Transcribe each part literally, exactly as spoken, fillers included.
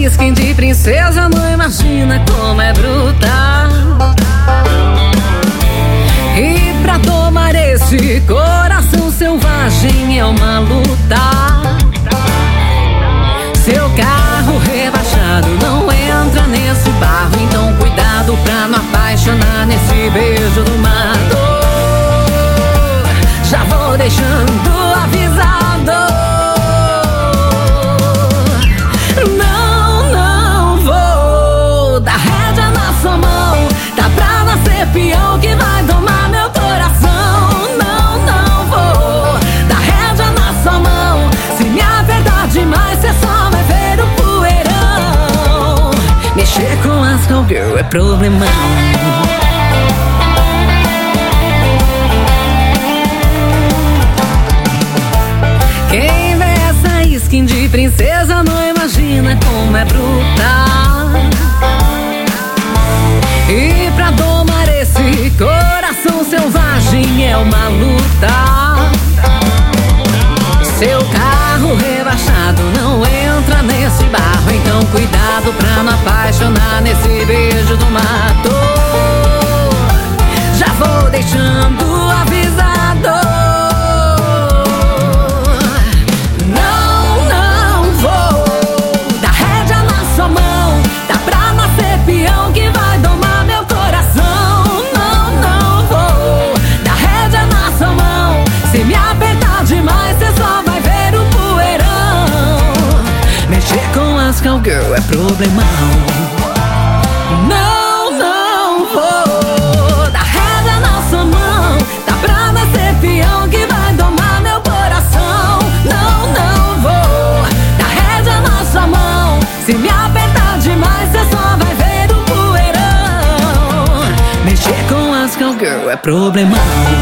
skin de princesa, não imagina como é brutal. E pra tomar esse coração selvagem é uma luta. Seu carro rebaixado não entra nesse barro, então cuidado pra não apaixonar nesse beijo do mato. Já vou deixando avisado. Não, não vou dar rédea na sua mão. Tá pra nascer peão que vai domar meu coração. Não, não vou dar rédea na sua mão. Se me apertar demais, cê só vai ver o poeirão. Mexer com as cowgirl é problemão. Quem vê essa skin de princesa não imagina como é brutal. E pra domar esse coração selvagem é uma luta. Seu carro rebaixado não entra nesse barro, então cuidado pra não apaixonar nesse beijo do mato. Já vou deixando avisado. Não, não vou dar rédea na sua mão. Tá pra nascer peão que vai domar meu coração. Não, não vou dar rédea na sua mão. Se me apertar demais, cê só vai ver o poeirão. Mexer com as cowgirl é problemão. Não, não vou dar rédea na sua mão. Tá pra nascer peão que vai domar meu coração. Não, não vou dar rédea na sua mão. Se me apertar demais, cê só vai ver o poeirão. Mexer com as cowgirl é problemão.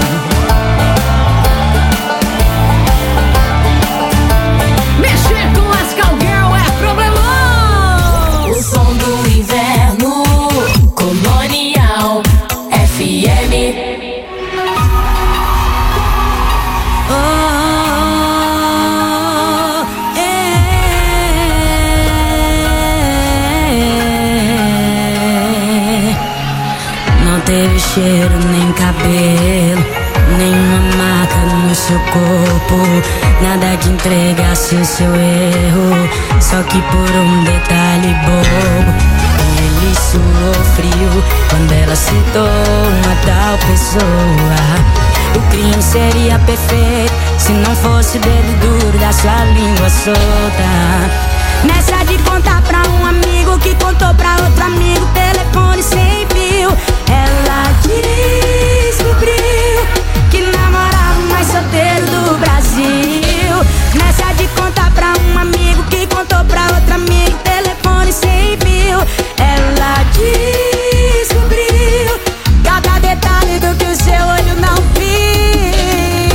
Teve cheiro, nem cabelo, nenhuma marca no seu corpo, nada que entregasse o seu erro, só que por um detalhe bobo. Ele suou frio quando ela citou uma tal pessoa. O crime seria perfeito se não fosse o dedo duro da sua língua solta. Nessa de contar pra um amigo que contou pra outro amigo, telefone sem fio, ela descobriu que namorava o mais solteiro do Brasil. Nessa de contar pra um amigo que contou pra outro amigo, telefone sem fio, ela descobriu cada detalhe do que o seu olho não viu.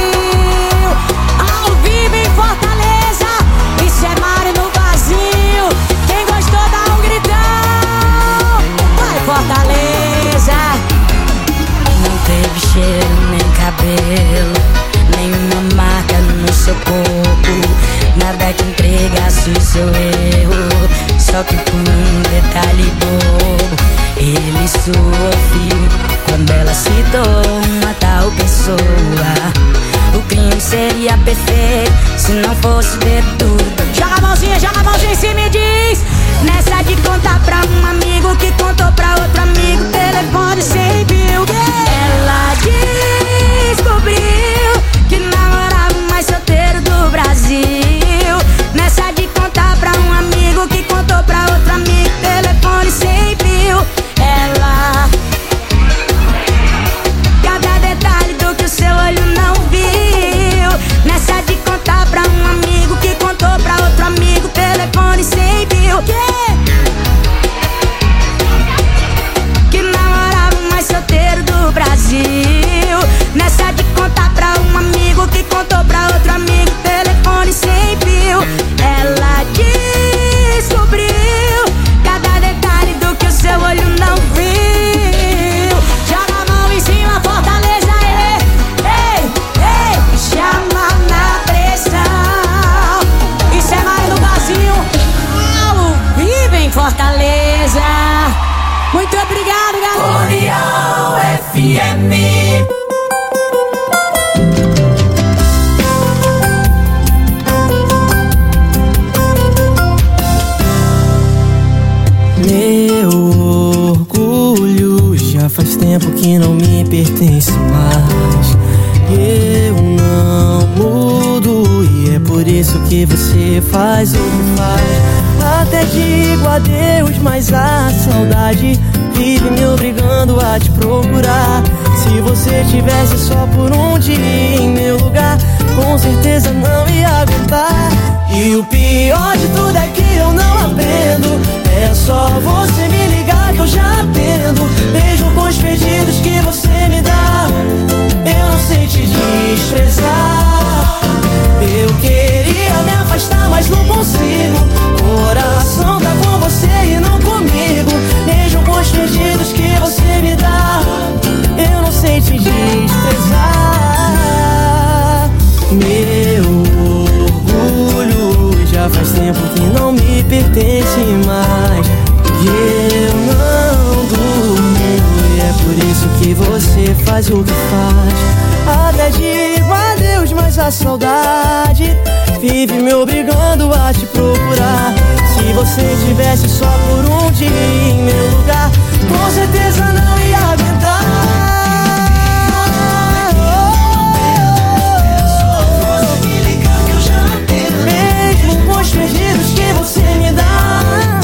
Ao vivo em Fortaleza, isso é Mário no vazio. Quem gostou dá um gritão. Vai Fortaleza. Não teve cheiro, nem cabelo, nenhuma marca no seu corpo, nada que entregasse o seu erro, só que por um detalhe bobo. Ele suou frio quando ela citou uma tal pessoa. O crime seria perfeito se não fosse dedo duro. Joga a mãozinha, joga a mãozinha em cima e diz. Nessa de contar pra um amigo que contou pra outro amigo, telefone sem fio, ela descobriu que namorava o mais solteiro do Brasil. Nessa de contar pra um amigo que contou pra outro amigo, telefone sem fio, ela cada detalhe do que o seu olho não viu. Nessa de contar pra um amigo que contou pra outro amigo, telefone sem fio, que namorava o mais solteiro do Brasil. Nessa de contar pra um amigo que contou pra outro amigo, telefone sem fio, ela descobriu cada detalhe do que o seu olho não viu. Joga a mão em cima, Fortaleza, ei, ei, ei, chama na pressão. Isso é Mário no vazio, ao vivo. em Fortaleza. Muito obrigado, galera. Colonial F M. Meu orgulho já faz tempo que não me pertence mais. Eu não mudo e é por isso que você faz o que faz. Até digo adeus, mas a saudade vive me obrigando a te procurar. Se você tivesse só por um dia em meu lugar, com certeza não ia aguentar. E o pior de tudo é que eu não aprendo. É só você me ligar que eu já atendo. Mesmo com os pedidos que você me dá, eu não sei te desprezar. Eu queria me afastar, mas não consigo. Coração tá com você e não comigo. Mesmo com os pedidos que você me dá, eu não sei te desprezar. Meu orgulho já faz tempo que não me pertence mais. E eu não durmo, e é por isso que você faz o que faz. Até digo adeus, mas a saudade vive me obrigando a te procurar. Se você tivesse só por um dia em meu lugar, com certeza não ia aguentar. Mesmo com os pedidos que você me dá,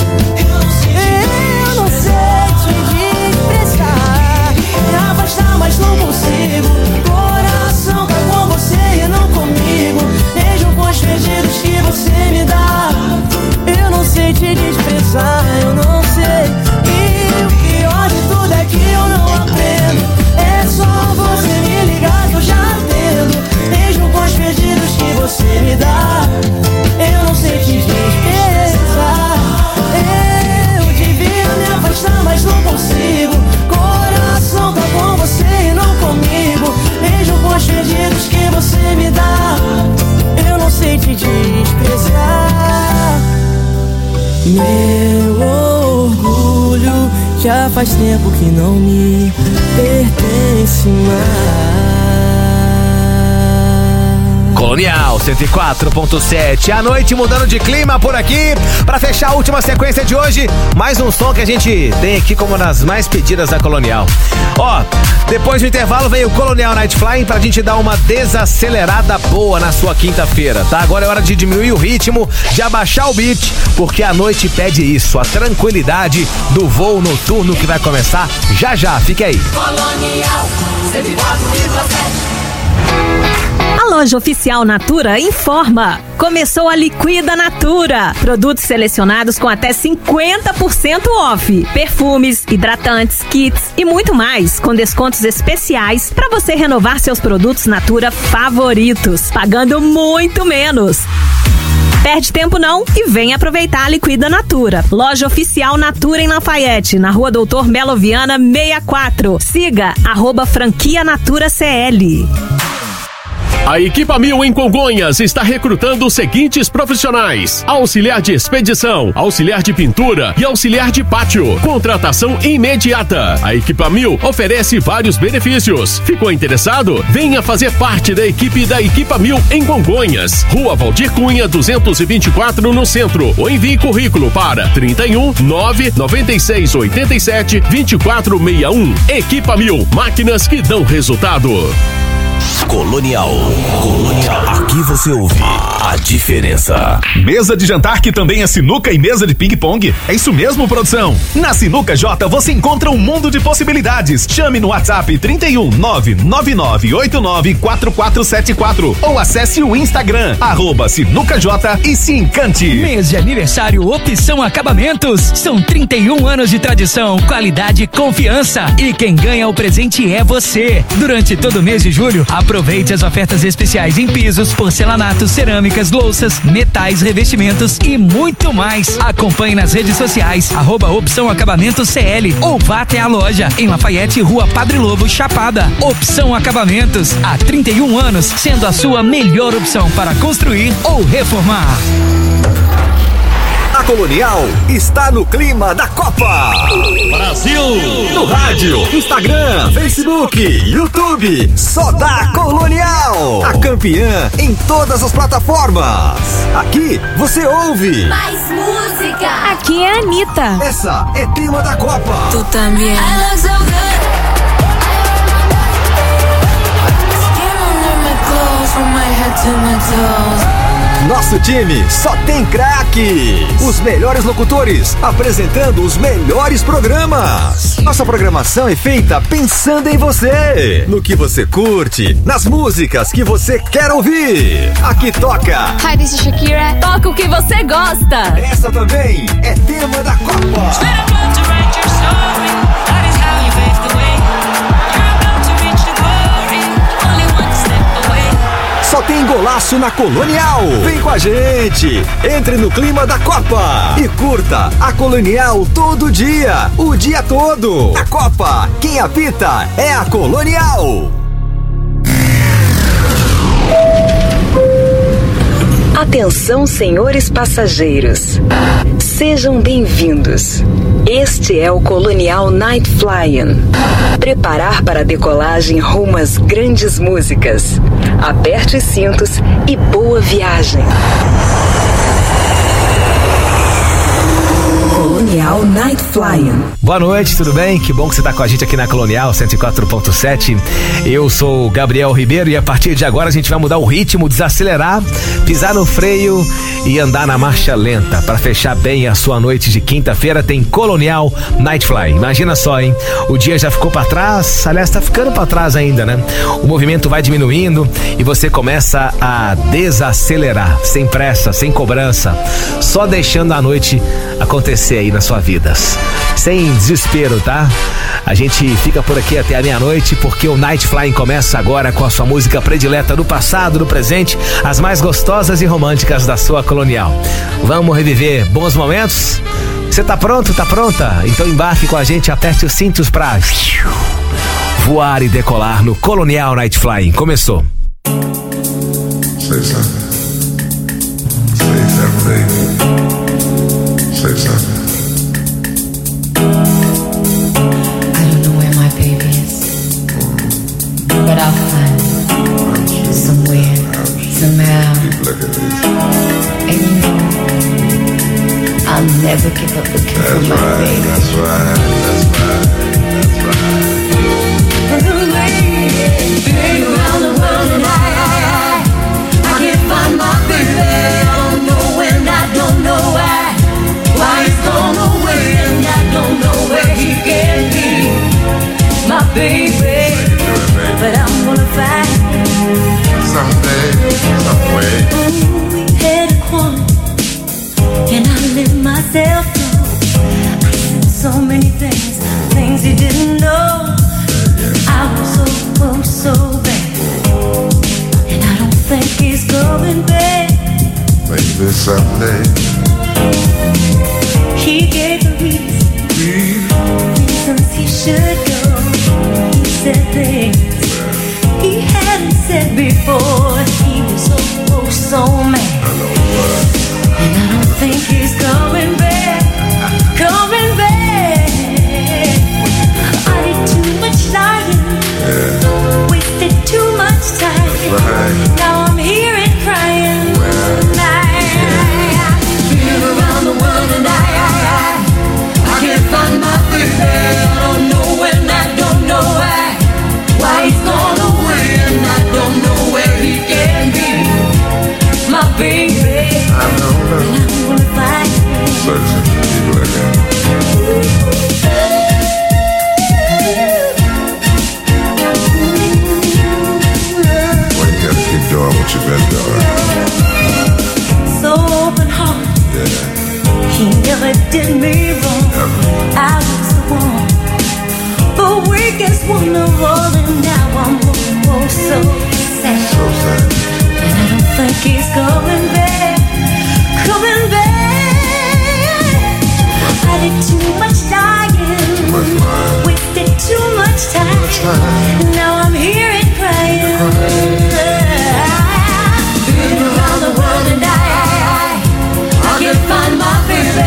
eu não sei te desprezar. Me afastar, mas não consigo. Coração tá com você e não comigo. Mesmo com os pedidos que você me dá, eu não sei te desprezar. Eu não sei. E o pior de tudo é que eu não aprendo. É só você me ligar que eu já atendo. Mesmo com os pedidos que você me dá, eu não sei te desprezar. Eu devia me afastar, mas não consigo. Coração tá com você e não comigo. Mesmo com os pedidos que você me dá, eu não sei te desprezar. Meu orgulho já faz tempo que não me pertence mais. Colonial cento e quatro ponto sete, a noite mudando de clima por aqui. Pra fechar a última sequência de hoje, mais um som que a gente tem aqui como das mais pedidas da Colonial. Ó, depois do intervalo veio o Colonial Night Flying pra gente dar uma desacelerada boa na sua quinta-feira, tá? Agora é hora de diminuir o ritmo, de abaixar o beat, porque a noite pede isso, a tranquilidade do voo noturno que vai começar já já. Fique aí. Colonial cento e quatro vírgula sete. A loja oficial Natura informa. Começou a Liquida Natura. Produtos selecionados com até cinquenta por cento off. Perfumes, hidratantes, kits e muito mais, com descontos especiais para você renovar seus produtos Natura favoritos, pagando muito menos. Perde tempo não e vem aproveitar a Liquida Natura. Loja oficial Natura em Lafayette, na rua Doutor Melo Viana sessenta e quatro. Siga, arroba franquia Natura C L. A Equipa Mil em Congonhas está recrutando os seguintes profissionais: auxiliar de expedição, auxiliar de pintura e auxiliar de pátio. Contratação imediata. A Equipa Mil oferece vários benefícios. Ficou interessado? Venha fazer parte da equipe da Equipa Mil em Congonhas. Rua Valdir Cunha, duzentos e vinte e quatro, no centro. Ou envie currículo para trinta e um, nove, noventa e seis, oitenta e sete, vinte e quatro sessenta e um. Equipa Mil, máquinas que dão resultado. Colonial. Colonial. Aqui você ouve a diferença. Mesa de jantar que também é sinuca e mesa de ping-pong? É isso mesmo, produção? Na Sinuca J você encontra um mundo de possibilidades. Chame no WhatsApp trinta e um, nove nove nove oito nove quatro quatro sete quatro ou acesse o Instagram, arroba Sinuca J e se encante. Mês de aniversário Opção Acabamentos. São trinta e um anos de tradição, qualidade e confiança. E quem ganha o presente é você. Durante todo o mês de julho, aproveite as ofertas especiais em pisos, porcelanatos, cerâmicas, louças, metais, revestimentos e muito mais. Acompanhe nas redes sociais, arroba Opção Acabamentos C L ou vá até a loja em Lafayette, Rua Padre Lobo, Chapada. Opção Acabamentos, há trinta e um anos, sendo a sua melhor opção para construir ou reformar. A Colonial está no clima da Copa. Brasil! No rádio, Instagram, Facebook, YouTube, só dá Colonial. A campeã em todas as plataformas. Aqui você ouve Mais música. Aqui é a Anitta. Essa é tema da Copa. Tu também. I look so good. Skin under my clothes, from my head to my toes. Nosso time só tem craques. Os melhores locutores apresentando os melhores programas. Nossa programação é feita pensando em você, no que você curte, nas músicas que você quer ouvir. Aqui toca. Hi, this is Shakira. Toca o que você gosta. Essa também é tema da Copa. Só tem golaço na Colonial. Vem com a gente. Entre no clima da Copa e curta a Colonial todo dia, o dia todo. A Copa, quem apita é a Colonial. Atenção, senhores passageiros. Sejam bem-vindos. Este é o Colonial Night Flying. Preparar para a decolagem rumo às grandes músicas. Aperte os cintos e boa viagem. Colonial Night Flying. Boa noite, tudo bem? Que bom que você está com a gente aqui na Colonial cento e quatro ponto sete. Eu sou o Gabriel Ribeiro e a partir de agora a gente vai mudar o ritmo, desacelerar, pisar no freio e andar na marcha lenta. Para fechar bem a sua noite de quinta-feira tem Colonial Night Fly. Imagina só, hein? O dia já ficou para trás, aliás, tá ficando para trás ainda, né? O movimento vai diminuindo e você começa a desacelerar, sem pressa, sem cobrança, só deixando a noite acontecer aí nas suas vidas. Sem desespero, tá? A gente fica por aqui até a meia-noite porque o Night Flying começa agora com a sua música predileta do passado, do presente, as mais gostosas e românticas da sua Colonial. Vamos reviver bons momentos? Você tá pronto? Tá pronta? Então embarque com a gente, aperte os cintos pra voar e decolar no Colonial Night Flying. Começou. Say something. Say something, baby. Say something. But I'll find it somewhere, somehow. And you know, I'll never give up looking for my right, baby. That's right, that's right, that's right. Been around the world and I, I, I, I can't find my baby. I don't know when, I don't know why. Why he's gone away and I don't know where he can be. My baby. But I'm gonna find someday, some way. Ooh, we had a quarrel, and I let myself go. I said so many things, things he didn't know. I was so, oh, so bad, and I don't think he's going back. Maybe someday. He gave the reason, reasons he should go. He said things he hadn't said before. He was so, oh, so mad. And I don't think he's coming back, coming back. I did too much lying, yeah. Wasted too much time, right. Now I'm here and crying, well. I, been around the world and I, I, I, I can't find my baby. I don't know when, I don't know why. Why he's gone away and I don't know where he can be. My baby, I know that. And I'm gonna find him. Searching for people like that. Well, you gotta keep doing what you've been doing. So open heart, yeah. He never did me wrong. Never. I was the one, the weakest one of all, and now I'm oh, oh, so sad. So sad. And I don't think he's coming back, coming back. I did too much lying, too much lying. Wasted too much time. Too much time. Now I'm here and crying. Been around the world and I, I, I, I can't find my baby.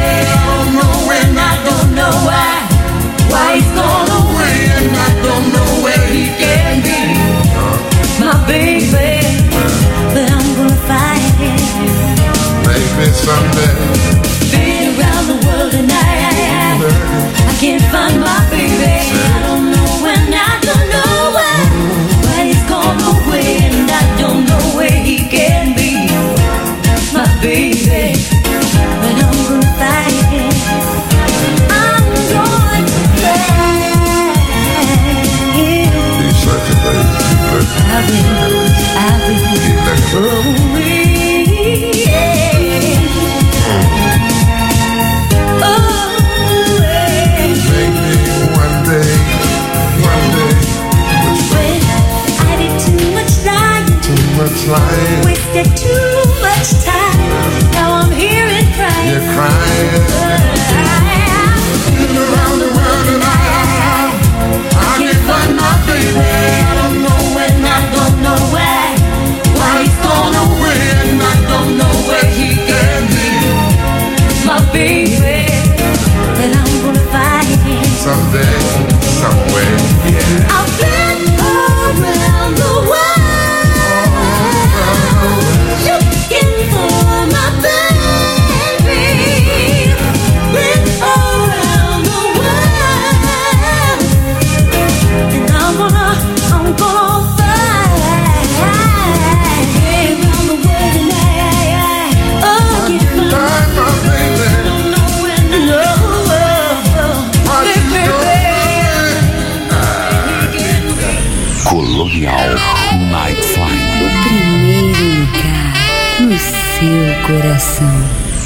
coração.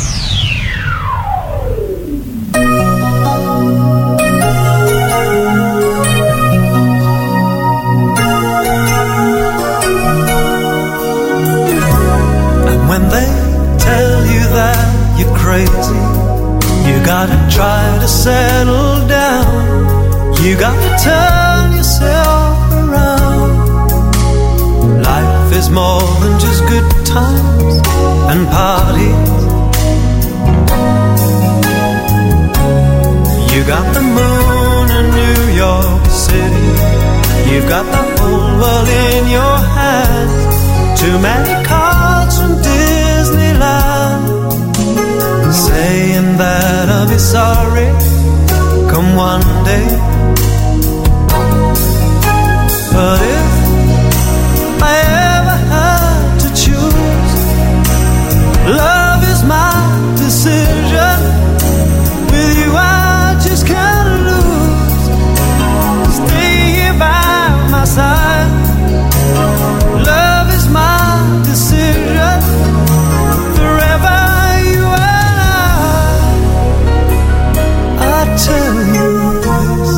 And when they tell you that you're crazy, you gotta try to settle down. You gotta turn yourself around. Life is more than just good times and parties. You got the moon in New York City. You've got the whole world in your hands. Too many cards from Disneyland, saying that I'll be sorry come one day. But if I ever had to choose, love is my decision. With you I just can't lose. Stay here by my side. Love is my decision. Forever you and I. I tell you this,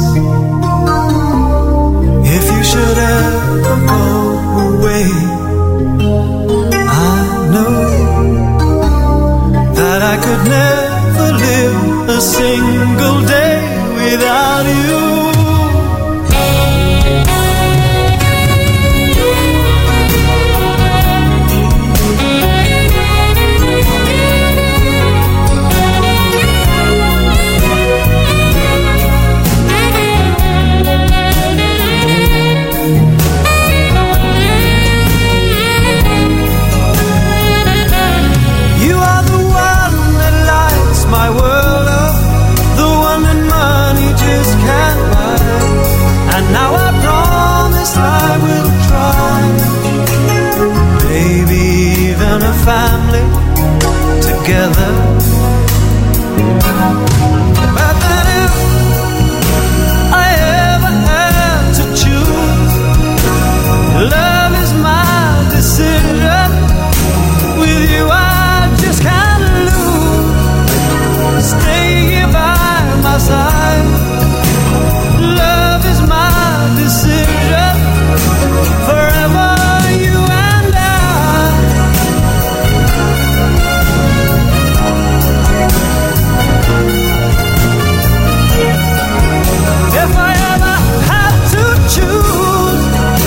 if you should ever go away, I know that I could never live a single day without you. Family together. But then if I ever had to choose, love is my decision. With you I just can't lose. Stay here by my side. Love is my decision. Forever you and if I ever had to choose,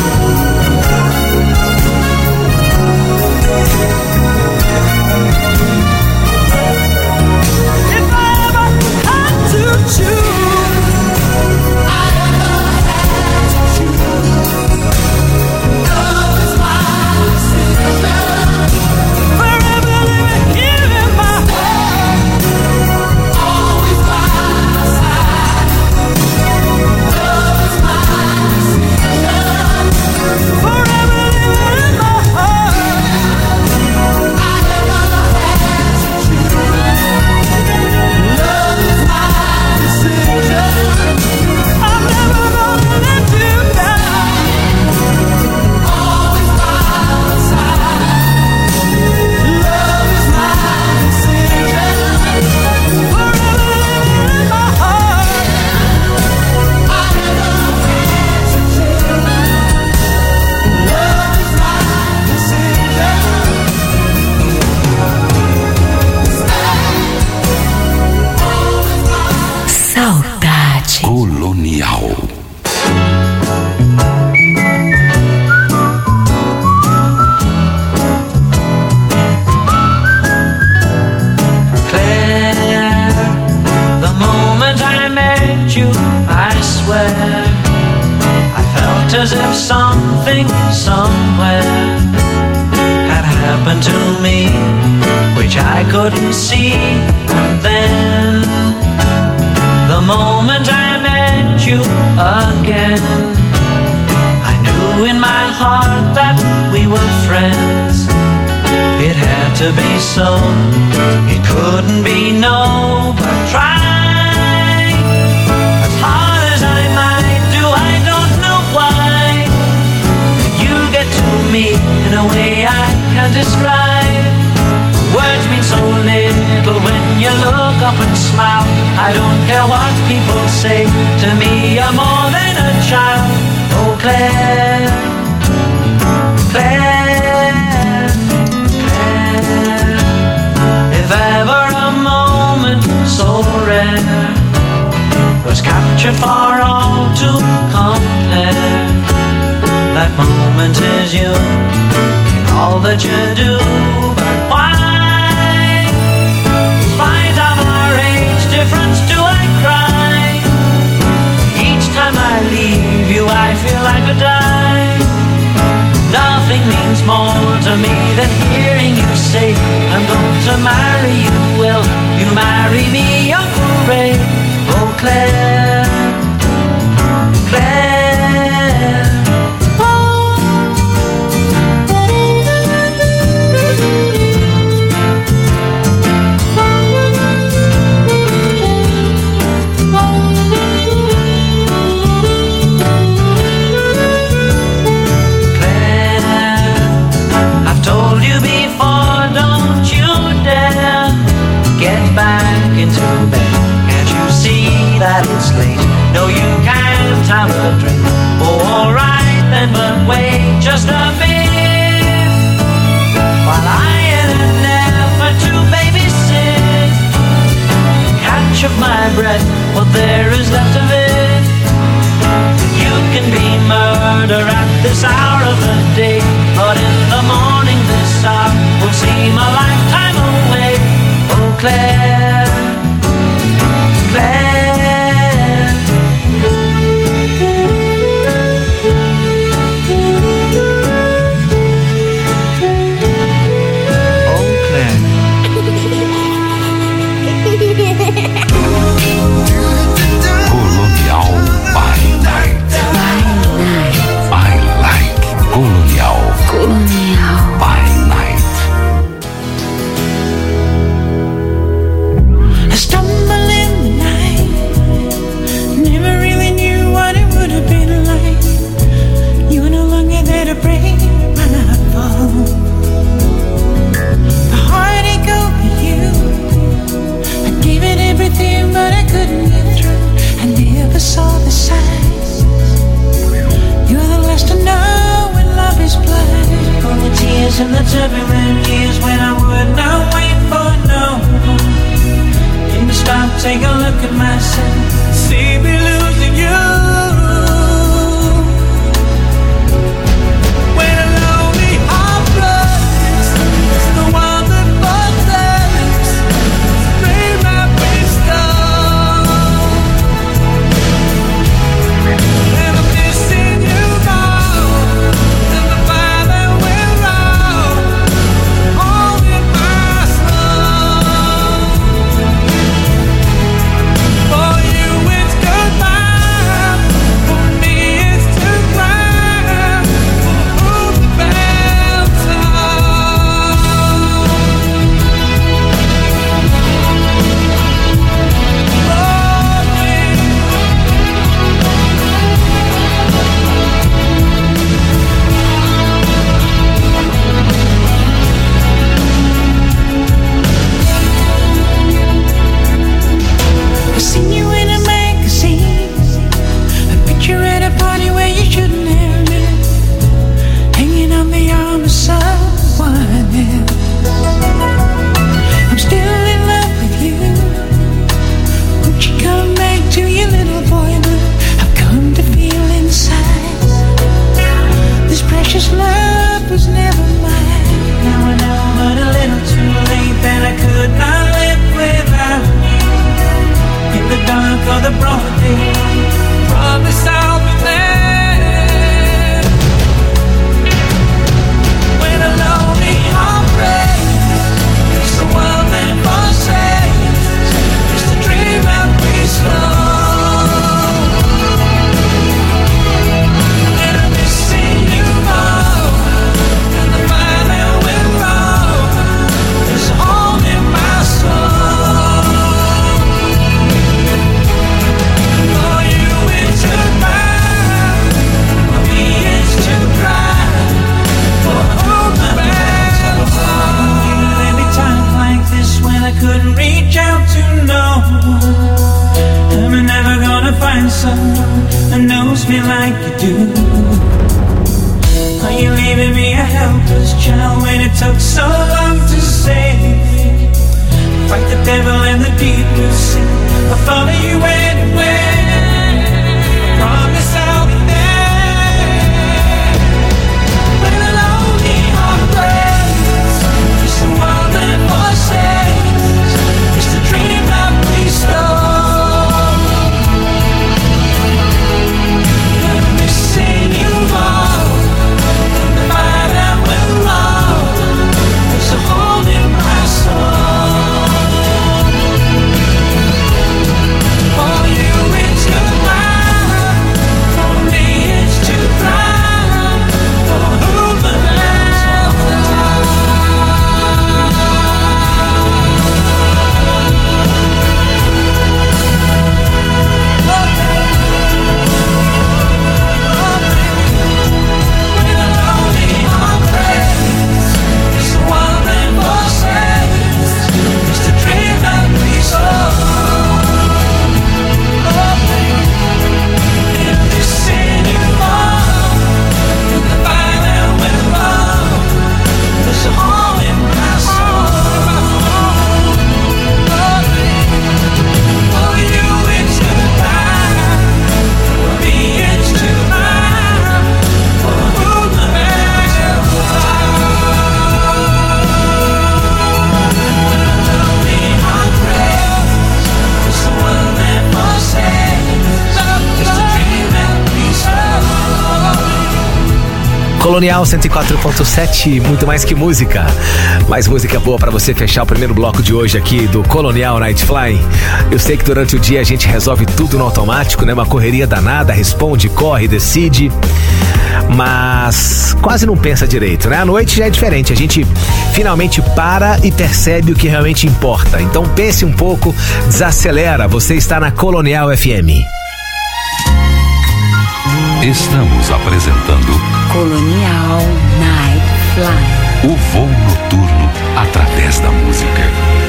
if I ever had to choose, I ever had to choose. Love is my decision. Forever living here in my heart, always by my side. Love is my decision. Forever living in my heart. I never had to choose. Love is my decision. I'm never gonna let you down. Always by my side. Love is my decision. Forever living in my heart. I never had to choose. Love is my decision. Saudade. Colonial. Claire, the moment I met you, I swear, I felt as if something somewhere had happened to me, which I couldn't see. And then, the moment I met you again, I knew in my heart that we were friends. It had to be so, it couldn't be no, but try as hard as I might do, I don't know why. You get to me in a way I can't describe. Words mean I don't care what people say. To me you're more than a child. Oh Claire, Claire, Claire. If ever a moment so rare was captured for all to compare, that moment is you in all that you do. But why, in spite of our age difference, do I cry? Each time I leave you I feel I could die. Nothing means more to me than hearing you say I'm going to marry you. Will you marry me, Uncle Ray? Oh Claire, Claire. Into bed, can't you see that it's late? No, you can't have a drink. Oh, alright then, but wait just a bit, while I in an effort to babysit catch up my breath, what there is left of it. You can be murder at this hour of the day, but in the morning this hour will seem a lifetime away. Oh Claire, Claire. Oh Claire. Colonial by Night. I like Colonial. Colonial by Night. I stumble in the night, never really knew what it would have been like. You were no longer there to break my fall. The heartache over you, I gave it everything but I couldn't get through. I never saw the signs. You're the last to know when love is blind. All the tears and the turbulent years when I would not wait for no one. Didn't stop, take a look at myself, see me losing you. When a lonely heart breaks, it's the one that forsakes. Dream I've been stoned, and I'm missing you more than the fire that will roll, holding my soul. For you it's goodbye, for me it's to cry. Who's the bell toll? I seen you in a magazine, a picture at a party where you shouldn't have been, hanging on the arm of someone else. I'm still in love with you. Won't you come back to your little boy blue? I've come to feel inside this precious love was never mine. Now I know, but a little too late, that I could not live without you. In the dark or the broad day, promise I'll be there. When a lonely heart breaks, it's the world that forsakes. It's the dream that we slow, and I'm missing you more than the fire that will roll. There's a hole in my soul. For you it's goodbye. someone that knows me like you do? Are you leaving me a helpless child when it took so long to save me? Fight the devil in the deep blue sea, I'll follow you anywhere. I promise I'll be there. When a lonely heart breaks, it's the world that forsakes, it's the dream that we stole. I'm missing you all, the fire that will roll, there's a hole in my soul. Colonial cento e quatro ponto sete, muito mais que música. Mais música boa pra você fechar o primeiro bloco de hoje aqui do Colonial Night Fly. Eu sei que durante o dia a gente resolve tudo no automático, né? Uma correria danada, responde, corre, decide, mas quase não pensa direito, né? À noite já é diferente, a gente finalmente para e percebe o que realmente importa. Então pense um pouco, desacelera, você está na Colonial F M. Estamos apresentando Colonial Night Fly. O voo noturno através da música.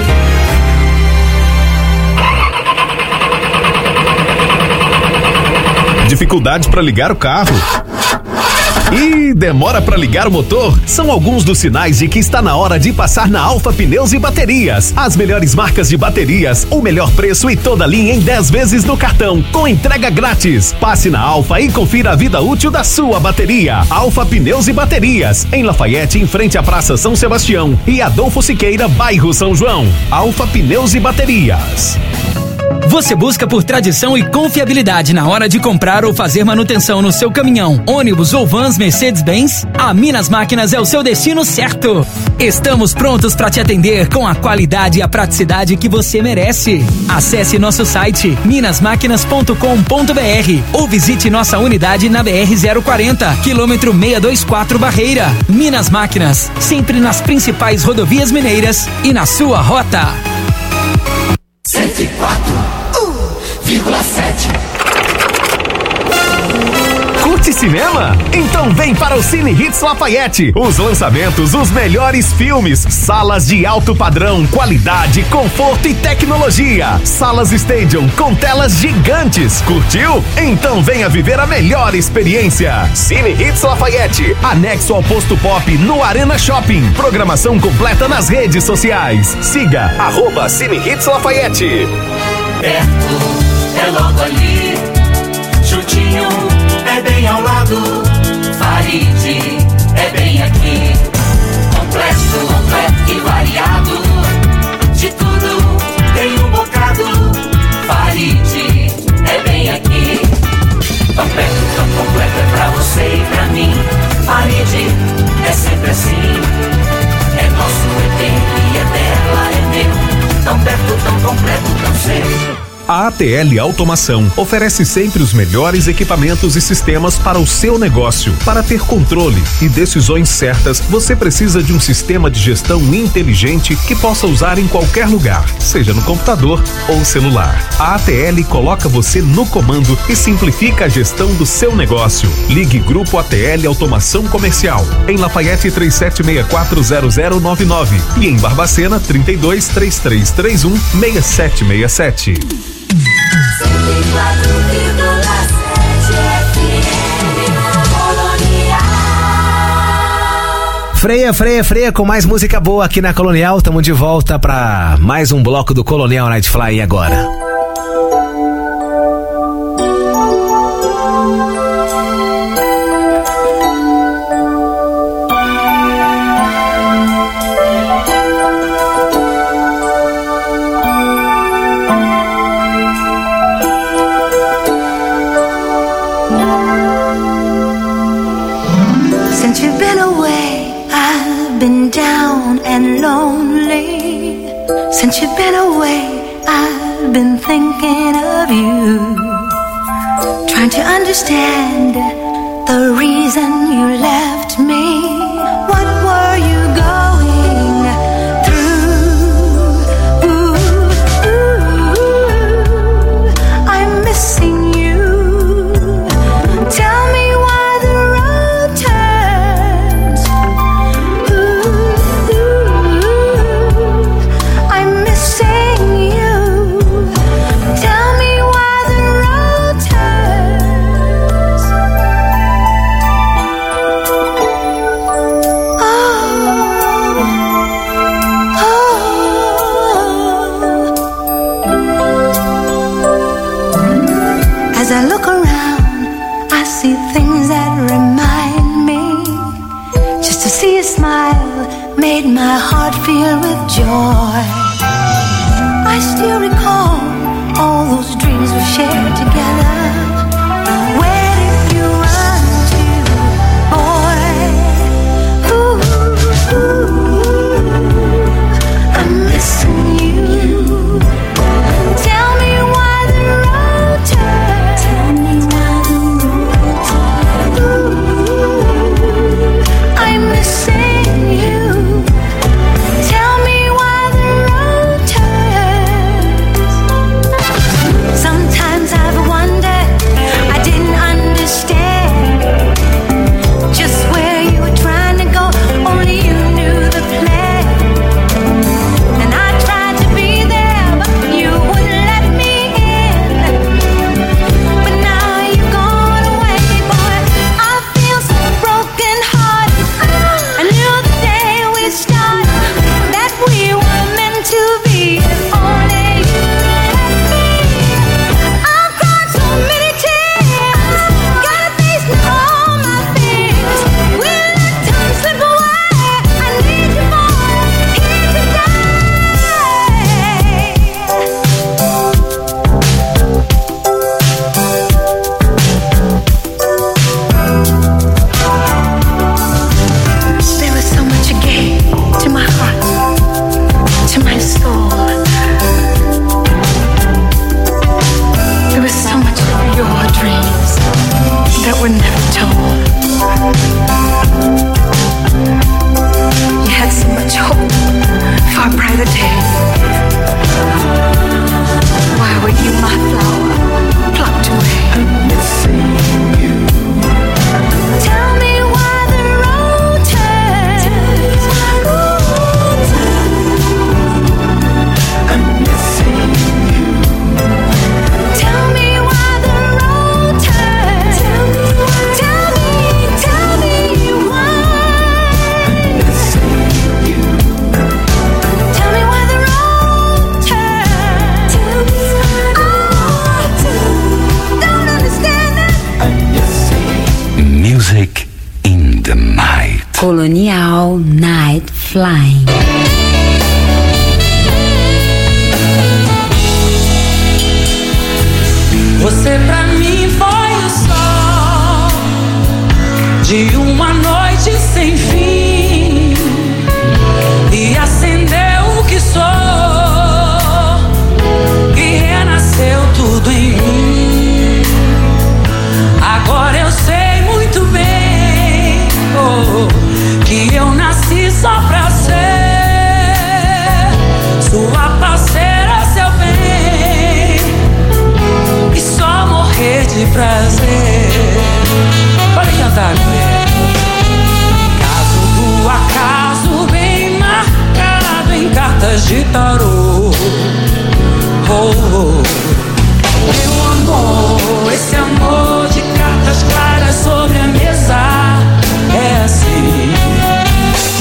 Dificuldades para ligar o carro? E demora para ligar o motor? São alguns dos sinais de que está na hora de passar na Alfa Pneus e Baterias. As melhores marcas de baterias, o melhor preço e toda linha em dez vezes no cartão, com entrega grátis. Passe na Alfa e confira a vida útil da sua bateria. Alfa Pneus e Baterias, em Lafayette, em frente à Praça São Sebastião, e Adolfo Siqueira, bairro São João. Alfa Pneus e Baterias. Você busca por tradição e confiabilidade na hora de comprar ou fazer manutenção no seu caminhão, ônibus ou vans Mercedes-Benz? A Minas Máquinas é o seu destino certo. Estamos prontos para te atender com a qualidade e a praticidade que você merece. Acesse nosso site minas máquinas ponto com ponto b r ou visite nossa unidade na B R zero quarenta, quilômetro seiscentos e vinte e quatro Barreira. Minas Máquinas, sempre nas principais rodovias mineiras e na sua rota. cento e quatro vírgula sete. Curte cinema? Então vem para o Cine Hits Lafayette. Os lançamentos, os melhores filmes, salas de alto padrão, qualidade, conforto e tecnologia. Salas Stadium com telas gigantes. Curtiu? Então venha viver a melhor experiência. Cine Hits Lafayette, anexo ao Posto Pop no Arena Shopping. Programação completa nas redes sociais. Siga arroba Cine Hits Lafayette. Perto, é logo ali, juntinho, é bem ao lado. Farid, é bem aqui. Completo, completo e variado. De tudo tem um bocado. Farid, é bem aqui. Tão perto, tão completo é pra você e pra mim. Farid, é sempre assim. É nosso, é dele, é dela, é meu. Tão perto, tão completo, tão cedo. A ATL Automação oferece sempre os melhores equipamentos e sistemas para o seu negócio. Para ter controle e decisões certas, você precisa de um sistema de gestão inteligente que possa usar em qualquer lugar, seja no computador ou celular. A ATL coloca você no comando e simplifica a gestão do seu negócio. Ligue Grupo A T L Automação Comercial em Lafayette três sete seis quatro zero zero nove nove e em Barbacena trinta e dois, trinta e três trinta e um, sessenta e sete sessenta e sete. cento e quatro vírgula Freia, freia, freia, com mais música boa aqui na Colonial. Tamo de volta pra mais um bloco do Colonial Night Fly agora. Since you've been away, I've been down and lonely. Since you've been away, I've been thinking of you. Trying to understand the reason you left me. What were you going through? Ooh, ooh, I'm missing you. Tell me why the road turns. Ooh, ooh, I'm missing you. Tell me why the road turns. Oh, oh. As I look around, I see things that remind me. Just to see a smile made my heart fill with joy. I still recall all those dreams we shared together. Where did you run to, boy? Ooh, ooh, I'm missing you. Tell me why the road turns. Tell me why the road turns. Ooh, I'm missing you. Tell me why the road turns. Sometimes I've wondered, I didn't understand just where you were trying to go. Only you knew the plan. And I tried to be there, but you wouldn't let me in. But now you've gone away, boy. I feel so broken hearted. I knew the day we started that we were meant to be. If only you let me. I've cried so many tears. Gotta face all my fears. We let time slip away. I need you more here today. There was so much you gave to my heart, to my soul. There was so much of your dreams that were never told. You had so much hope for a brighter day. Why were you my flower plucked away? I'm missing you. Tell me why the road turns. I'm missing you. Tell me why the road turns. Tell me, tell me, tell me why. I'm missing you. Tell me why the road turns. Tell me, oh, don't understand it. I'm missing. Music in the night. Colonial Night Flying. Você pra mim foi o sol de uma noite sem fim e acendeu o que sou e renasceu tudo em mim. Agora eu sei muito bem, oh, que eu nasci só pra ser sua parceira, seu bem, e só morrer de prazer. Pode cantar, mulher. Caso do acaso bem marcado em cartas de tarô. Oh, oh. Meu amor, esse amor de cartas claras sobre a mesa é assim.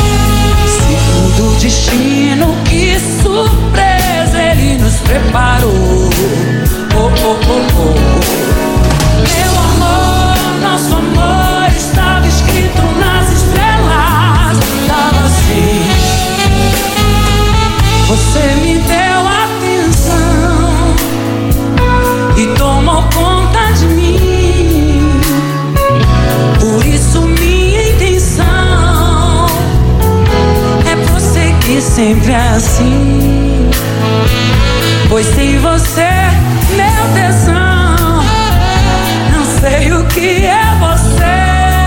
sempre assim. Pois sem você, meu tesão, não sei o que é você.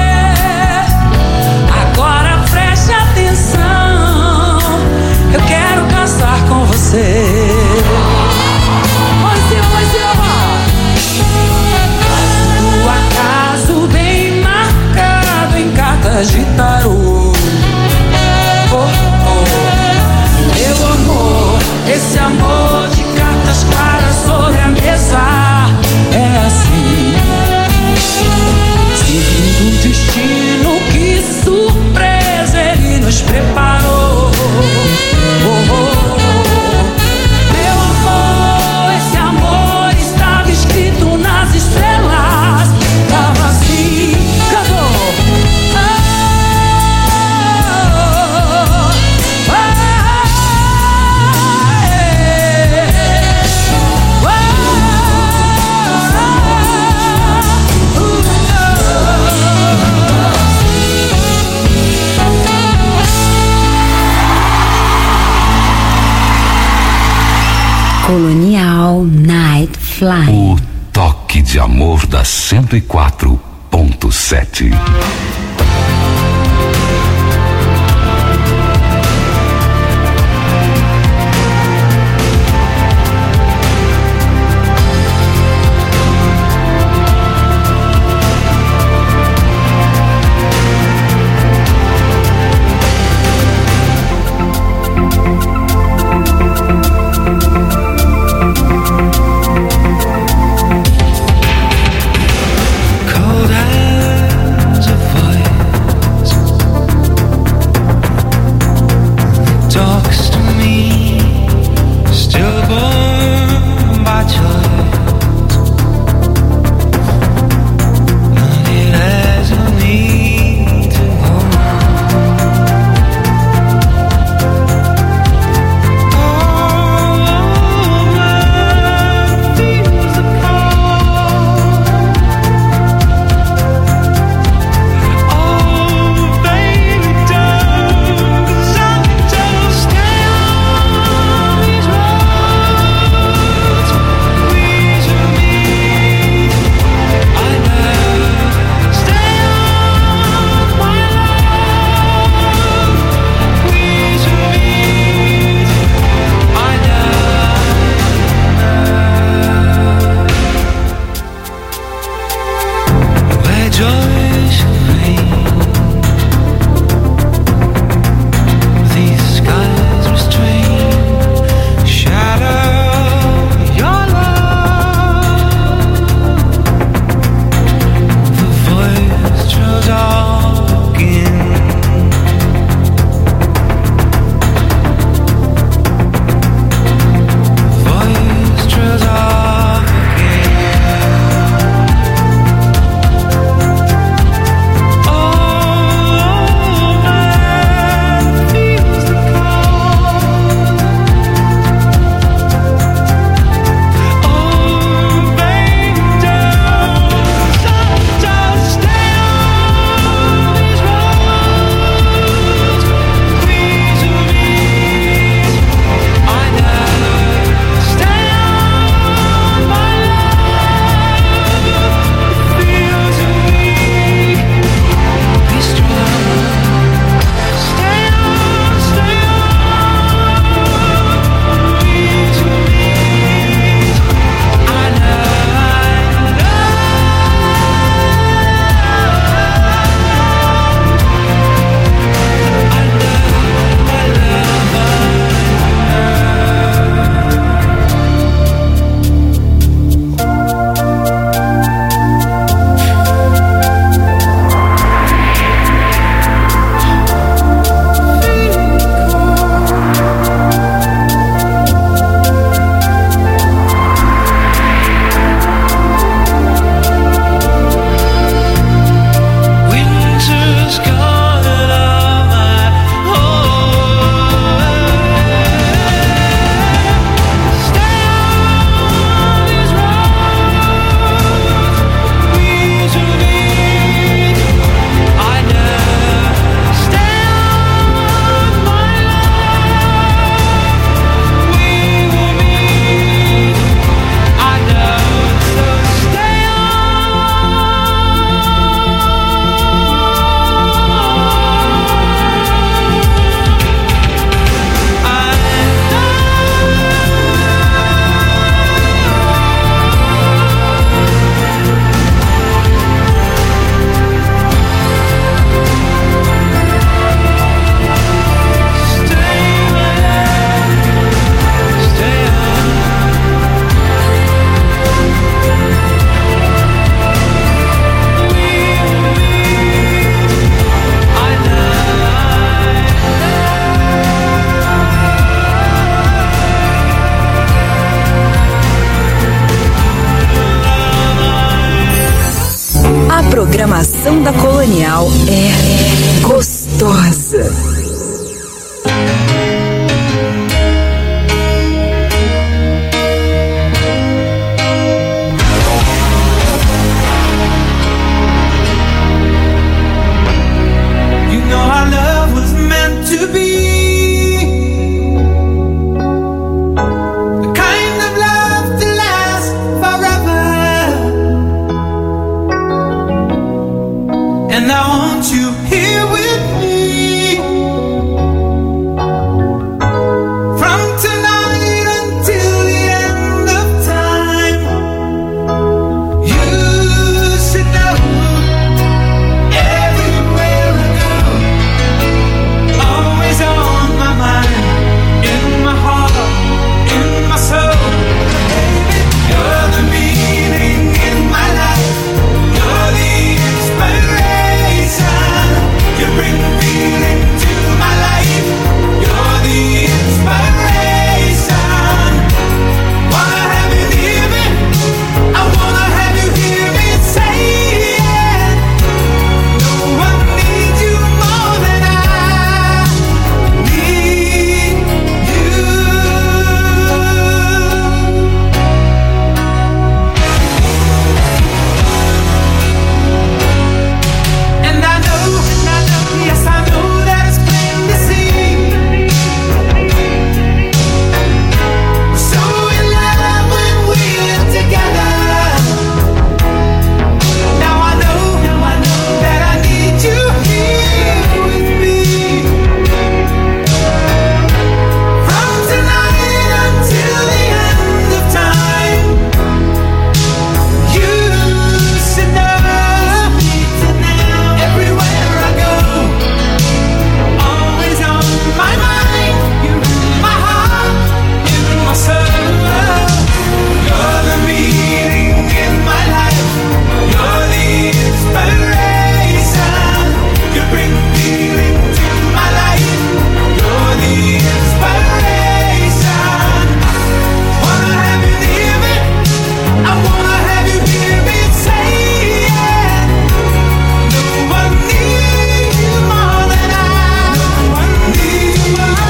Agora preste atenção, eu quero casar com você. Oi, senhor, oi, senhor. O acaso bem marcado em cartas de tarô. Oh, oh. Meu amor, esse amor de cartas claras sobre a mesa é assim. Seguindo o destino, que surpresa ele nos preparou. Oh, oh, oh. Meu amor, esse amor estava escrito nas estrelas. Tava assim, cantou. Oh, oh, oh, Colonial Night Flying. O toque de amor da cento e quatro ponto sete. Cold as a voice programação da Colonial é gostosa. You know our love was meant to be the kind of love to last forever. And I want you here with me from tonight until the end of time. You should know everywhere I go, always on my mind, in my heart, in my soul. Baby, you're the meaning in my life. You're the inspiration. You bring feeling to my life. You're the inspiration. Wanna have you near me? I wanna have you hear me say it. No one needs you more than I need you. And I know, yes I know that it's plain to see. We're so in love when we're together. Now I know, now I know that I need you here with me. From tonight until the end of time. You should know everywhere I go, always on my mind. You're in my heart, in my soul. You're the meaning in my life. You're the inspiration. You bring feeling to my life. You're the inspiration. Wanna have you near me? I wanna have you hear me say it. No one needs you more than I. No one needs you more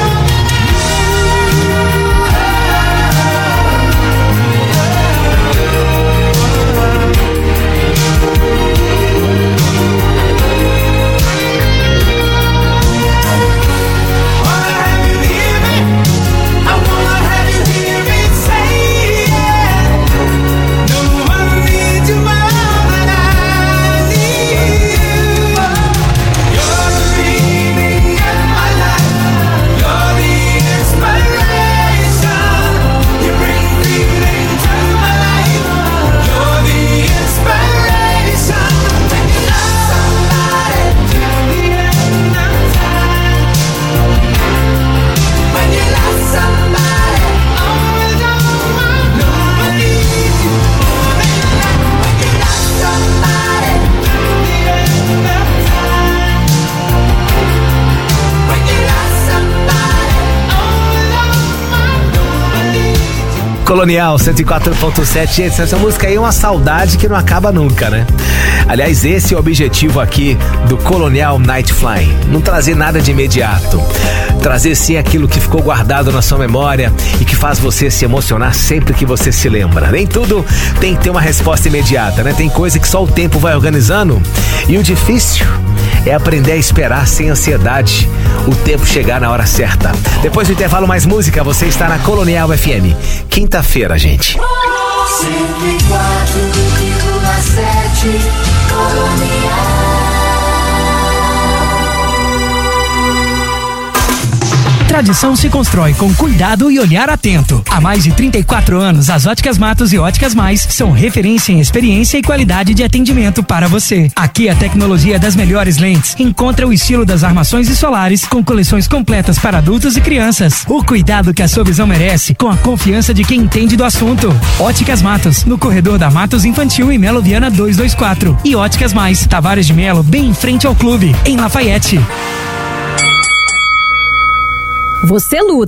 Wanna have you near me? I wanna have you hear me say it. No one needs you more than I need you. You're the meaning in my life. You're the inspiration. You bring feeling to my life. You're the inspiration. When you love somebody till the end of time. When you love somebody, always on my mind. No one needs you more than that. When you love somebody till the end of time. When you love somebody, always on my mind. No one needs you. Colonial cento e quatro ponto sete. Gente, essa música aí é uma saudade que não acaba nunca, né? Aliás, esse é o objetivo aqui do Colonial Night Flying. Não trazer nada de imediato. Trazer sim aquilo que ficou guardado na sua memória e que faz você se emocionar sempre que você se lembra. Nem tudo tem que ter uma resposta imediata, né? Tem coisa que só o tempo vai organizando. E o difícil é aprender a esperar sem ansiedade o tempo chegar na hora certa. Depois do intervalo, mais música. Você está na Colonial F M. Quinta-feira, gente. cento e quatro vírgula sete Colonial. Tradição se constrói com cuidado e olhar atento. Há mais de trinta e quatro anos, as Óticas Matos e Óticas Mais são referência em experiência e qualidade de atendimento para você. Aqui a tecnologia das melhores lentes encontra o estilo das armações e solares com coleções completas para adultos e crianças. O cuidado que a sua visão merece com a confiança de quem entende do assunto. Óticas Matos, no corredor da Matos Infantil em Melo Viana duzentos e vinte e quatro. E Óticas Mais, Tavares de Melo, bem em frente ao clube, em Lafayette. Você luta pra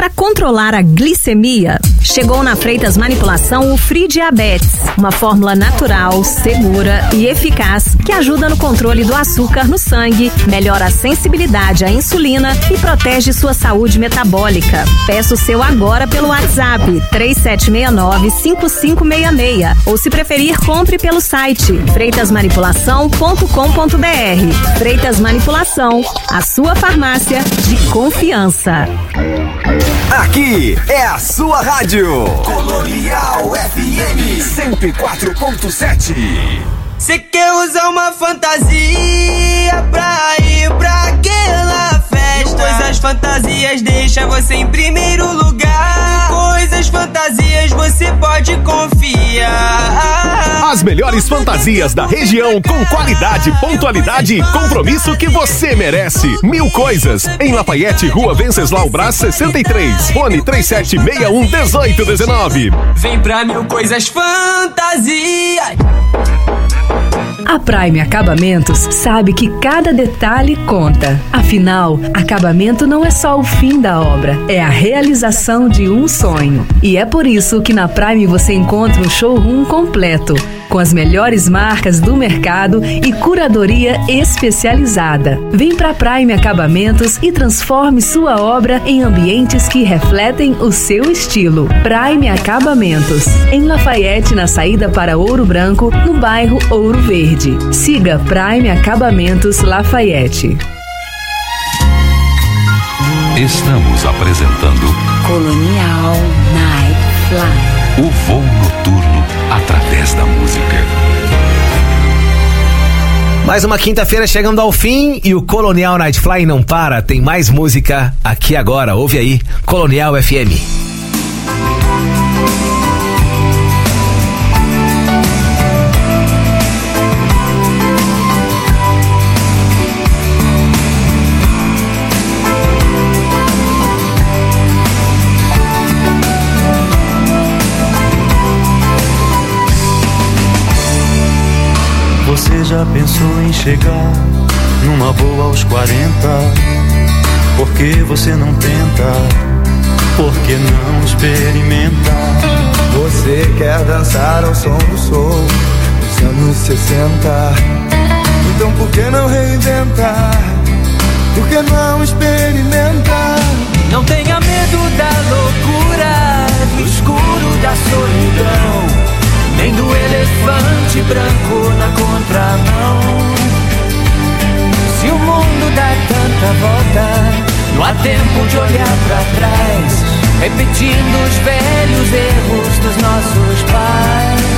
para controlar a glicemia? Chegou na Freitas Manipulação o Free Diabetes, uma fórmula natural, segura e eficaz que ajuda no controle do açúcar no sangue, melhora a sensibilidade à insulina e protege sua saúde metabólica. Peça o seu agora pelo WhatsApp três sete seis nove, cinco cinco seis seis ou, se preferir, compre pelo site freitas manipulação ponto com ponto b r. Freitas Manipulação, a sua farmácia de confiança. Aqui é a sua rádio Colonial F M cento e quatro ponto sete. Cê quer usar uma fantasia pra ir pra aquela festa? Coisas fantasias deixa você em primeiro lugar. Coisas fantasias você pode confiar. As melhores fantasias da região com qualidade, pontualidade e compromisso que você merece. Mil Coisas, em Lafayette, Rua Venceslau Brás sessenta e três. Fone três sete seis um, um oito um nove. Vem pra Mil Coisas Fantasias. A Prime Acabamentos sabe que cada detalhe conta. Afinal, acabamento não é só o fim da obra, é a realização de um sonho. E é por isso que na Prime você encontra um showroom completo, com as melhores marcas do mercado e curadoria especializada. Vem pra Prime Acabamentos e transforme sua obra em ambientes que refletem o seu estilo. Prime Acabamentos, em Lafayette, na saída para Ouro Branco, no bairro Ouro Verde. Siga Prime Acabamentos Lafayette. Estamos apresentando Colonial Night Fly. O voo noturno através da música. Mais uma quinta-feira chegando ao fim e o Colonial Night Fly não para. Tem mais música aqui agora. Ouve aí, Colonial F M. Você já pensou em chegar numa boa aos quarenta? Por que você não tenta? Por que não experimenta? Você quer dançar ao som do soul dos anos sessenta? Então por que não reinventar? Por que não experimentar? Não tenha medo da loucura, do escuro da solidão, nem do elefante branco na contramão. Se o mundo dá tanta volta, não há tempo de olhar pra trás, repetindo os velhos erros dos nossos pais.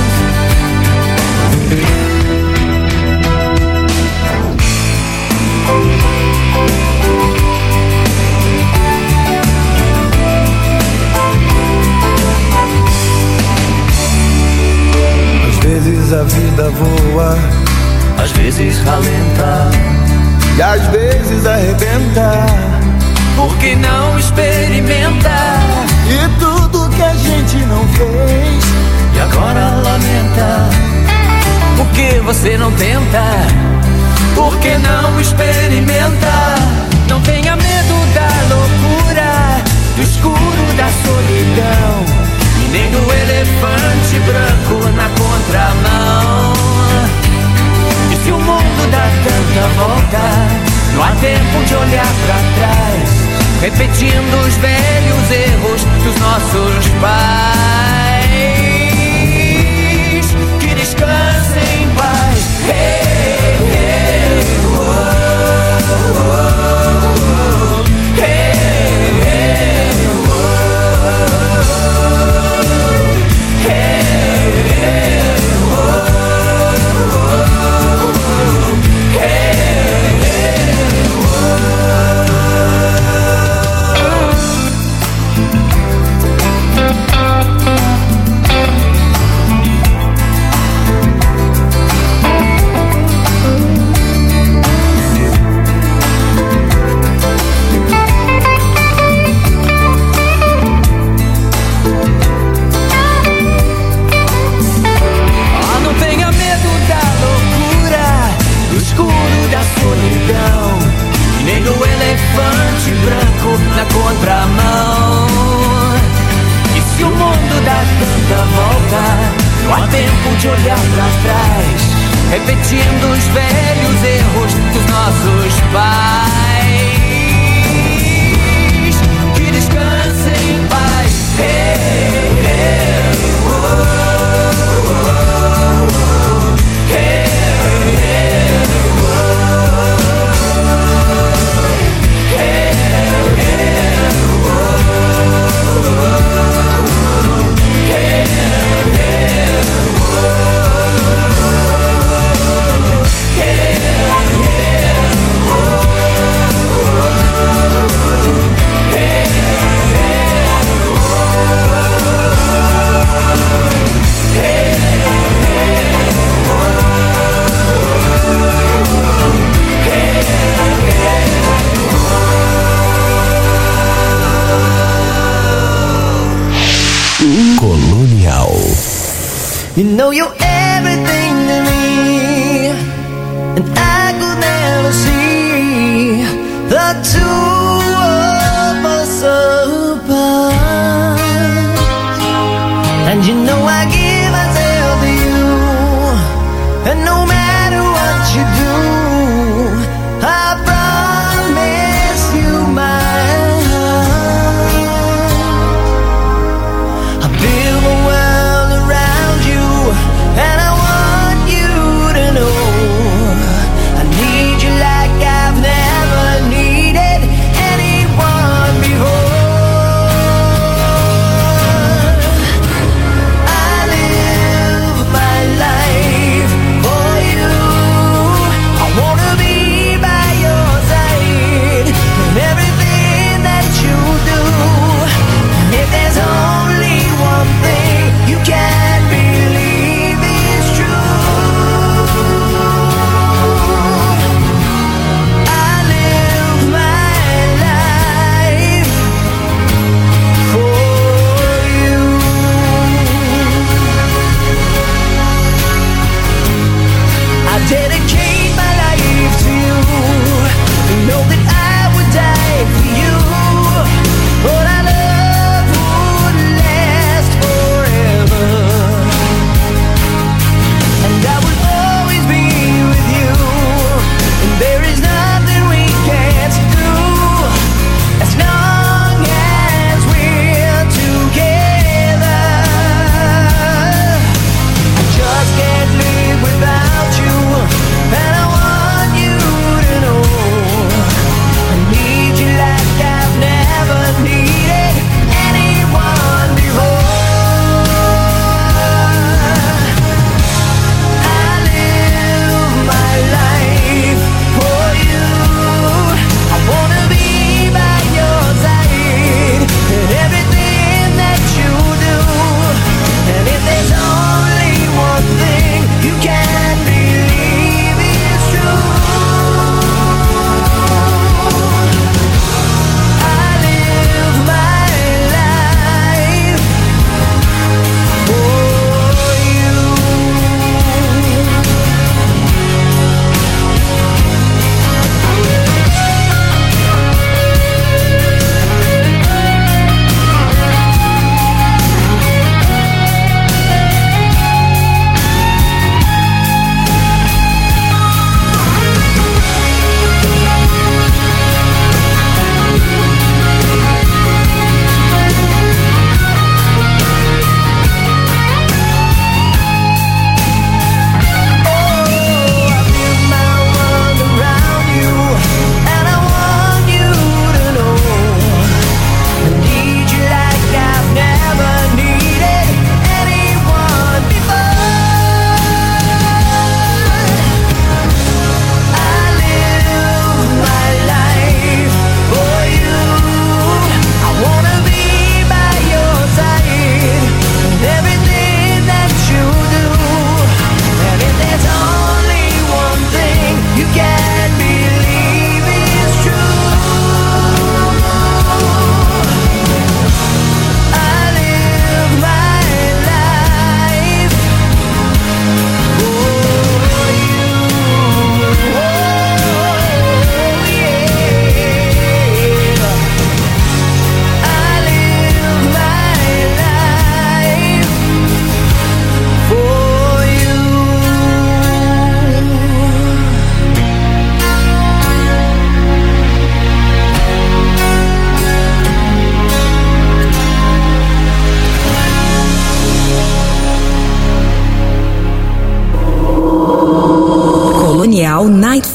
Às vezes a vida voa, às vezes ralenta, e às vezes arrebenta. Por que não experimenta? E tudo que a gente não fez, e agora lamenta. Por que você não tenta? Por que não experimenta? Não tenha medo da loucura, do escuro da solidão, e nem do elefante branco na contramão. E se o mundo dá tanta volta, não há tempo de olhar pra trás, repetindo os velhos erros dos nossos pais. Que descansem em paz. Hey, hey, oh, oh, oh. Hey, hey, oh, oh. Hey, hey, oh, oh. Hey, hey, oh, oh. de olhar pra trás, repetindo os velhos erros dos nossos pais. Que descansem em paz. Hey, hey, oh, oh, oh. Hey, hey, oh, oh. Hey, hey, oh, oh. Hey, hey, Colonial. You know you're everything to me, and I could never see the two of us apart. And you know I give myself to you, and no matter what you do, I promise you my heart. I build a world around you, and I want you to know I need you like I've never needed anyone before.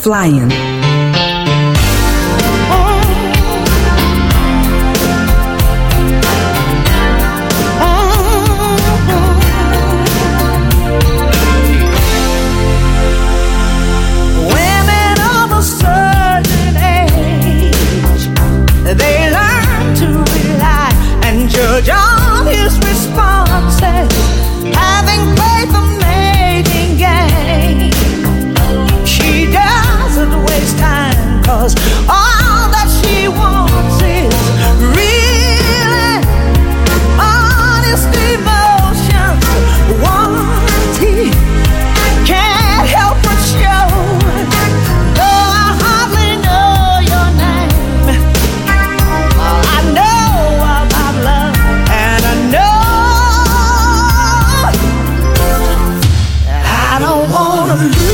Flying. They learn to rely and judge on his responses, having faith in making gain. She doesn't waste time, cause all that she wants is really honest emotions. Warranty can't help but show. Though I hardly know your name, I know about love, and I know that I don't wanna lose.